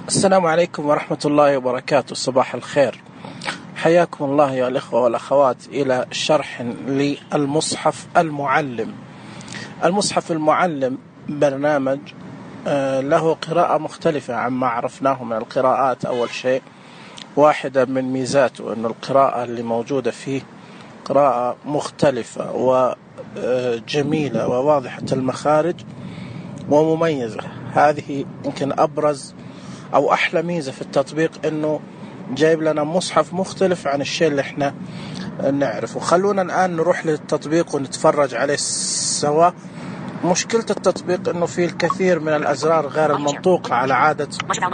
السلام عليكم ورحمة الله وبركاته. صباح الخير، حياكم الله يا الإخوة والأخوات إلى شرح للمصحف المعلم. المصحف المعلم برنامج له قراءة مختلفة عما عرفناه من القراءات. أول شيء، واحدة من ميزاته أن القراءة اللي موجودة فيه قراءة مختلفة وجميلة وواضحة المخارج ومميزة. هذه يمكن أبرز أو أحلى ميزة في التطبيق، أنه جايب لنا مصحف مختلف عن الشيء اللي احنا نعرفه. خلونا الآن نروح للتطبيق ونتفرج عليه سوا. مشكلة التطبيق أنه فيه الكثير من الأزرار غير المنطوقة على عادة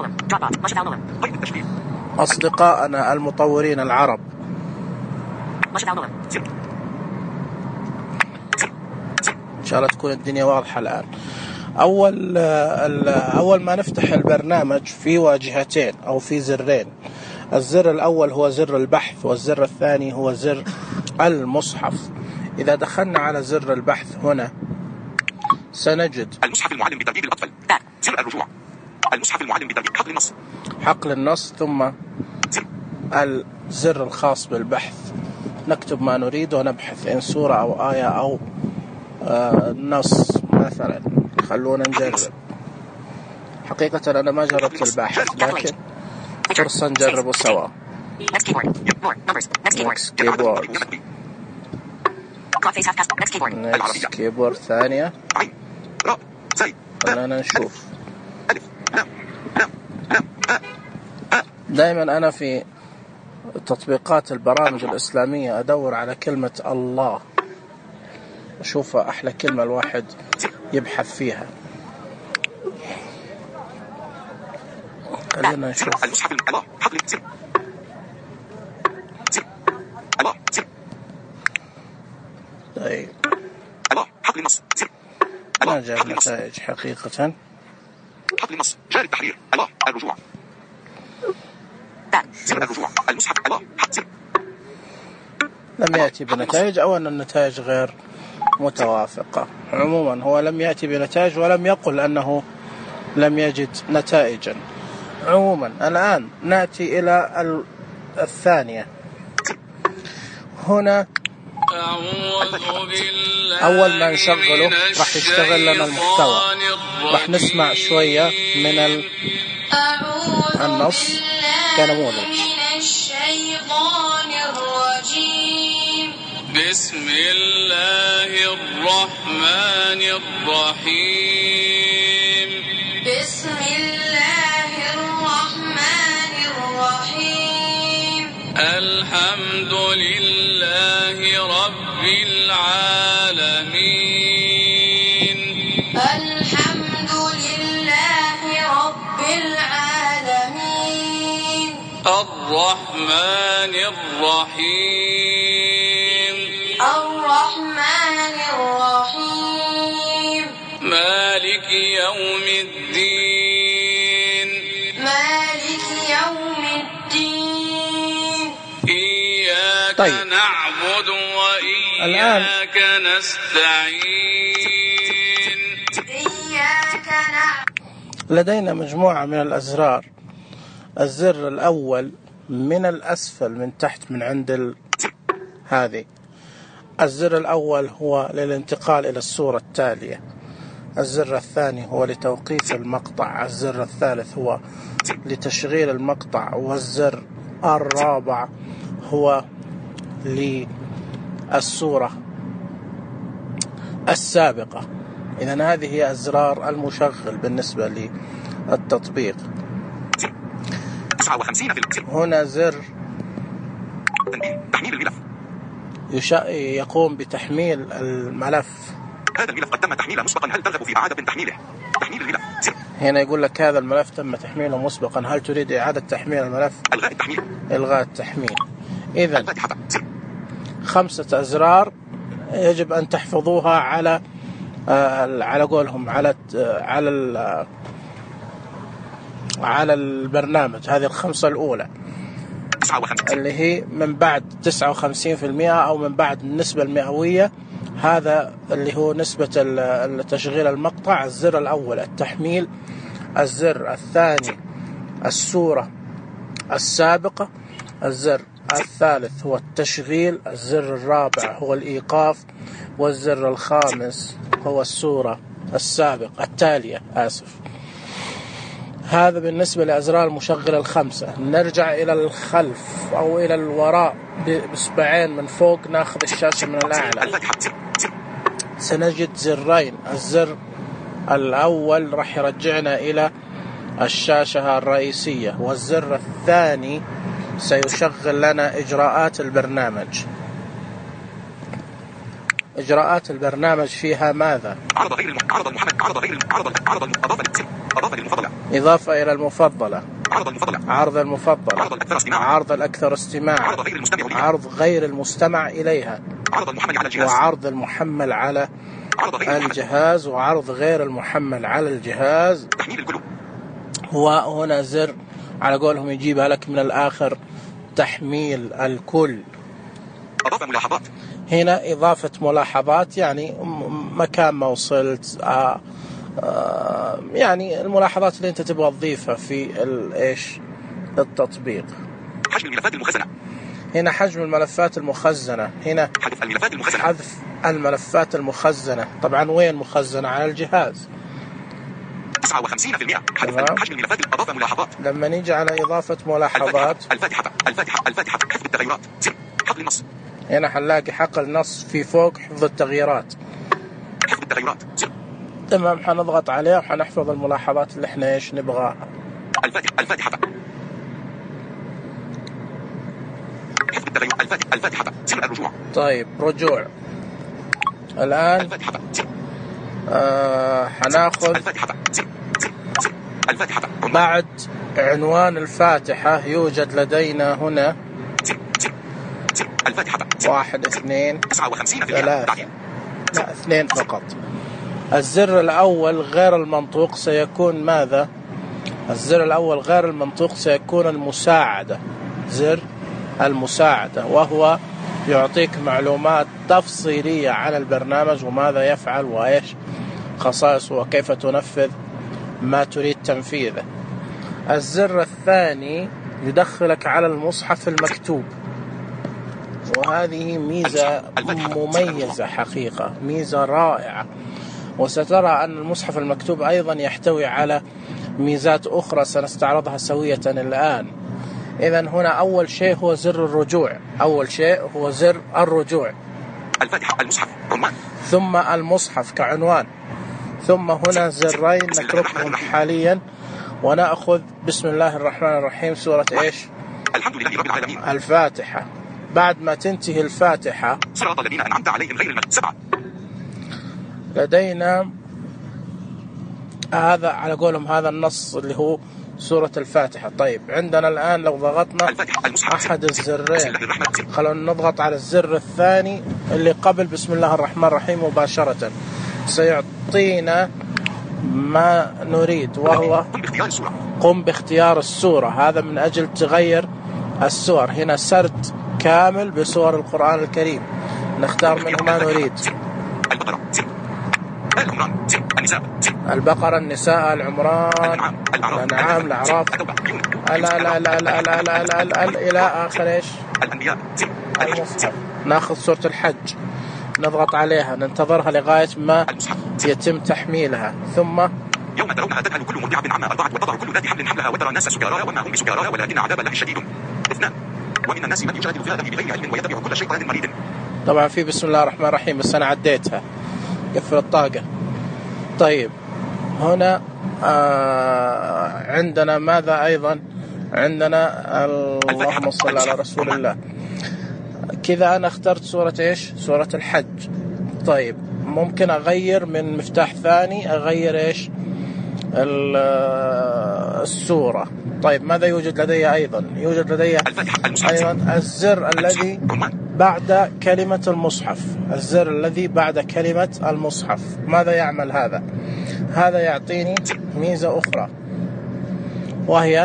أصدقائنا المطورين العرب. إن شاء الله تكون الدنيا واضحة الآن. أول ما نفتح البرنامج في واجهتين أو في زرين. الزر الأول هو زر البحث، والزر الثاني هو زر المصحف. إذا دخلنا على زر البحث هنا سنجد المصحف المعلم بترتيب الأطفال، زر الرجوع، المصحف المعلم بترتيب حقل النص، ثم الزر الخاص بالبحث. نكتب ما نريد ونبحث إن سورة أو آية أو نص مثلا. خلونا نجرب. حقيقة أنا ما جربت الباحث، لكن فرصة نجربه سوا. كيبورد ثانية. خلينا نشوف. دائما أنا في تطبيقات البرامج الإسلامية أدور على كلمة الله، أشوفها أحلى كلمة الواحد يبحث فيها. خلينا نشوف. طيب، ما جاب نتائج حقيقة. حقل النص، جار التحرير، الله، الرجوع، زر الرجوع، المصحف، الله، لم يأتي بنتائج، أو أن النتائج غير متوافقة. عموما هو لم يأتي بنتائج ولم يقل أنه لم يجد نتائجا. عموما الآن نأتي إلى الثانية. هنا أول ما نشغله راح يشتغل لنا المحتوى، راح نسمع شوية من النص كنموذج. بسم الله الرحمن الرحيم. بسم الله الرحمن الرحيم. الحمد لله رب العالمين. الحمد لله رب العالمين. الرحمن الرحيم. الرحمن الرحيم. مالك يوم الدين. مالك يوم الدين. إياك نعبد وإياك نستعين. إياك نعبد. لدينا مجموعة من الأزرار. الزر الأول من الأسفل من تحت من عند هذه. الزر الأول هو للانتقال إلى الصورة التالية. الزر الثاني هو لتوقيف المقطع. الزر الثالث هو لتشغيل المقطع. والزر الرابع هو للصورة السابقة. إذن هذه هي أزرار المشغل بالنسبة للتطبيق. هنا زر تحميل الملف، يقوم بتحميل الملف. هذا الملف قد تم تحميله مسبقا، هل ترغب في إعادة تحميله؟ تحميل الملف. هنا يقول لك هذا الملف تم تحميله مسبقا، هل تريد إعادة تحميل الملف؟ إلغاء التحميل. إلغاء التحميل. إذن 5 أزرار يجب أن تحفظوها على قولهم على البرنامج. هذه 5 الأولى اللي هي من بعد 59% أو من بعد النسبة المئوية. هذا اللي هو نسبة تشغيل المقطع. الزر الأول التحميل. الزر الثاني السورة السابقة. الزر الثالث هو التشغيل. الزر الرابع هو الإيقاف. والزر الخامس هو السورة السابقة التالية. هذا بالنسبة لأزرار المشغل الخمسة. نرجع إلى الخلف أو إلى الوراء بإصبعين من فوق، ناخذ الشاشة من الأعلى، سنجد زرين. الزر الأول راح يرجعنا إلى الشاشة الرئيسية، والزر الثاني سيشغل لنا إجراءات البرنامج. إجراءات البرنامج فيها ماذا؟ عرض غير عرض المحمد عرض غير عرض أضاف للمفضلة، إضافة إلى المفضلة، عرض المفضلة، عرض المفضلة، عرض الأكثر استماع، عرض الأكثر استماع، عرض غير المستمع إليها، عرض غير المستمع إليها، عرض المحمل على الجهاز، وعرض المحمل على الجهاز، وعرض غير المحمل على الجهاز. تحميل الكل، هو هنا زر على قولهم يجيبها لك من الآخر، تحميل الكل. أضاف ملاحظات، هنا إضافة ملاحظات، يعني مكان ما وصلت، يعني الملاحظات اللي أنت تبغى تضيفها في إيش التطبيق. حجم الملفات المخزنة، هنا حجم الملفات المخزنة. هنا حذف الملفات المخزنة، حذف الملفات المخزنة. طبعا وين مخزنة؟ على الجهاز. 59% حذف حجم الملفات. أضاف ملاحظات. لما نيجي على إضافة ملاحظات، الفاتحة حذف التغيرات، حفظ النص. هنا حنلاقي حقل النص في فوق حفظ التغييرات. حفظ التغيرات، تمام. حنضغط عليه وحنحفظ الملاحظات اللي احنا ايش نبغاها. الفاتحة حفظ التغيرات، الفاتحة سر الرجوع. طيب رجوع الآن. حناخذ الفاتحة بعد عنوان الفاتحة يوجد لدينا هنا الفاتحة 1 2 59 3 لا 2 فقط. الزر الأول غير المنطوق سيكون ماذا؟ الزر الأول غير المنطوق سيكون المساعدة، زر المساعدة، وهو يعطيك معلومات تفصيلية عن البرنامج وماذا يفعل وإيش خصائصه وكيف تنفذ ما تريد تنفيذه. الزر الثاني يدخلك على المصحف المكتوب، وهذه ميزة مميزة حقيقة، ميزة رائعة. وسترى أن المصحف المكتوب أيضا يحتوي على ميزات أخرى سنستعرضها سوية الآن. إذن هنا أول شيء هو زر الرجوع، أول شيء هو زر الرجوع، الفاتحة المصحف عنوان، ثم المصحف كعنوان، ثم هنا زرين نتركهم حاليا ونأخذ بسم الله الرحمن الرحيم سورة إيش؟ الحمد لله رب العالمين، الفاتحة. بعد ما تنتهي الفاتحة صراط الذين أنعمت عليهم غير المغضوب 7 لدينا هذا على قولهم هذا النص اللي هو سورة الفاتحة. طيب عندنا الآن لو ضغطنا أحد الزرين، خلونا نضغط على الزر الثاني اللي قبل بسم الله الرحمن الرحيم مباشرة، سيعطينا ما نريد وهو قم باختيار السورة. هذا من أجل تغير السور. هنا سرد كامل بسور القرآن الكريم، نختار منه ما نريد. البقرة، النساء، العمران، الأنعام، الأعراف، إلى آخر إيش المصحف. ناخذ سورة الحج، نضغط عليها، ننتظرها لغاية ما يتم تحميلها، ثم يوم ترونها تذهل كل مرضعة عما أرضعت وتضع كل ذات حمل حملها وترى الناس سكارى وما هم بسكارى ولكن عذاب الله شديد. 2 ومن الناس من يجادل في الله بغير علم ويتبع كل شيطان مريد. طبعا في بسم الله الرحمن الرحيم بس أنا عديتها، قفل الطاقة. طيب هنا عندنا ماذا أيضا؟ عندنا اللهم صل على رسول الله. كذا أنا اخترت سورة إيش؟ سورة الحج. طيب ممكن أغير من مفتاح ثاني، أغير إيش السورة. طيب ماذا يوجد لدي أيضا؟ يوجد لدي أيضا الزر الذي بعد كلمة المصحف، الزر الذي بعد كلمة المصحف. ماذا يعمل هذا؟ هذا يعطيني ميزة أخرى وهي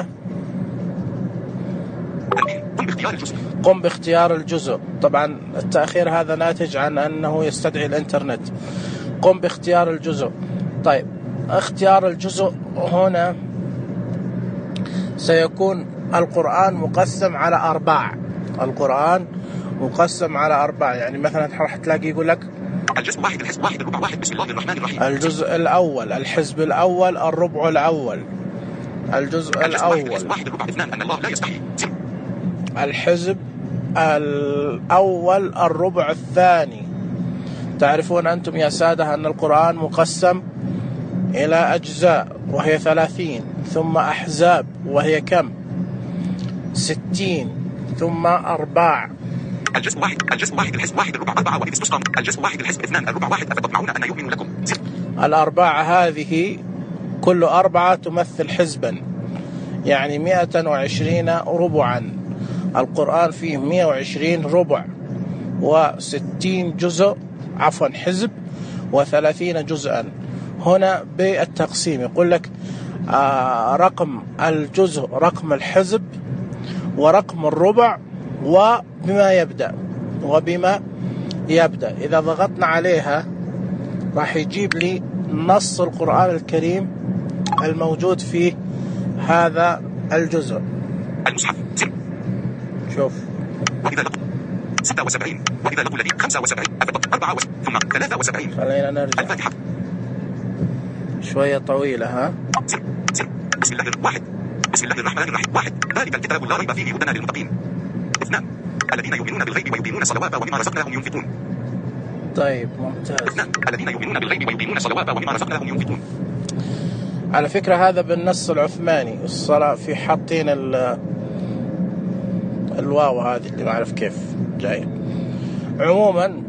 قم باختيار الجزء. طبعا التأخير هذا ناتج عن أنه يستدعي الإنترنت. قم باختيار الجزء. طيب اختيار الجزء هنا سيكون القرآن مقسم على 4. القرآن مقسم على 4. يعني مثلا راح تلاقي يقول لك الجزء 1 الحزب 1 الربع 1 بسم الله الرحمن الرحيم. الجزء الأول الحزب الأول الربع الأول. الجزء الأول الحزب 1 الربع 2 أن الله لا يستحي. الحزب الأول الربع الثاني. تعرفون أنتم يا سادة أن القرآن مقسم إلى أجزاء وهي 30، ثم أحزاب وهي كم؟ 60، ثم أرباع. الجزء 1 الحزب 1 الربع 4 وإذ استسقى. الجزء 1 الحزب 2 الربع 1 أفتطمعون أن يؤمنوا لكم. الأرباع هذه كل 4 تمثل حزبا، يعني 120 ربعا. القرآن فيه 120 ربع و60 جزء، عفوا حزب، و30 جزءا. هنا بالتقسيم يقول لك رقم الجزء رقم الحزب ورقم الربع وبما يبدأ. إذا ضغطنا عليها راح يجيب لي نص القرآن الكريم الموجود فيه هذا الجزء. المصحف شوف وإذا لقوا 76 وإذا لقوا الذي 75 ثم 73. خلينا نرجع الفاتحة شوية طويلة. ها بسم الله الرحمن الرحيم. 1 ذلك الكتاب لا ريب فيه هدى للمتقين. 2 الذين يؤمنون بالغيب ويقيمون الصلوات ومما رزقناهم ينفقون. طيب ممتاز. 2 الذين يؤمنون بالغيب ويقيمون الصلوات ومما رزقناهم ينفقون. على فكرة هذا بالنص العثماني الصلاة، في حاطين الواو هذه اللي ما أعرف كيف جاي. عموما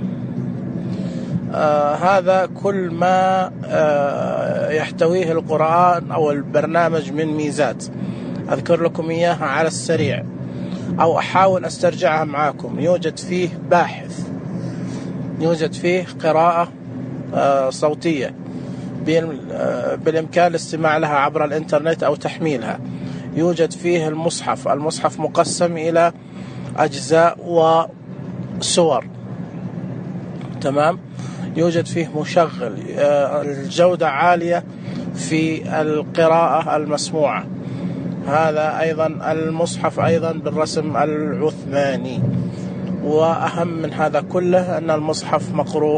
هذا كل ما يحتويه القرآن أو البرنامج من ميزات. أذكر لكم إياها على السريع أو أحاول أسترجعها معاكم. يوجد فيه باحث، يوجد فيه قراءة صوتية بالإمكان الاستماع لها عبر الإنترنت أو تحميلها. يوجد فيه المصحف مقسم إلى أجزاء وسور، تمام. يوجد فيه مشغل، الجودة عالية في القراءة المسموعة. هذا أيضا المصحف أيضا بالرسم العثماني. وأهم من هذا كله أن المصحف مقروء،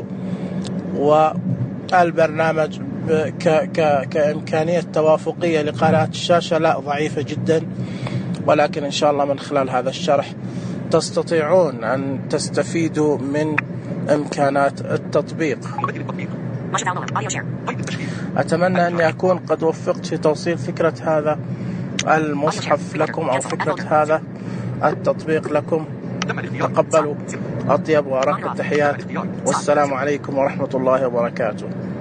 والبرنامج كإمكانية توافقية لقراءة الشاشة لا، ضعيفة جدا. ولكن إن شاء الله من خلال هذا الشرح تستطيعون أن تستفيدوا من إمكانات التطبيق. أتمنى أني أكون قد وفقت في توصيل فكرة هذا المصحف لكم أو فكرة هذا التطبيق لكم. تقبلوا أطيب وأرق التحيات، والسلام عليكم ورحمة الله وبركاته.